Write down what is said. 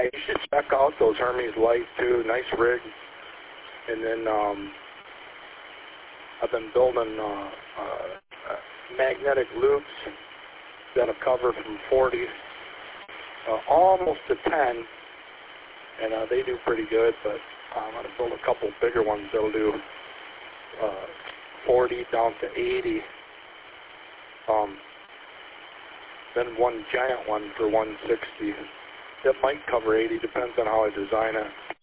yeah, you should check out those Hermes Light too. Nice rig. And then I've been building magnetic loops that'll cover from 40 almost to 10, and they do pretty good. But I'm going to build a couple bigger ones that'll do 40 down to 80. Then one giant one for 160. It might cover 80, depends on how I design it.